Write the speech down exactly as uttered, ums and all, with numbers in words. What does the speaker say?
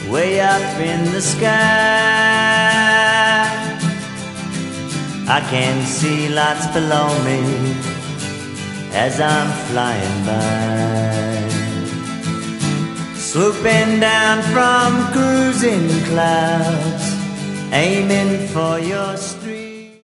way up in the sky. I can see lots below me as I'm flying by, swooping down from cruising clouds, aiming for your stars.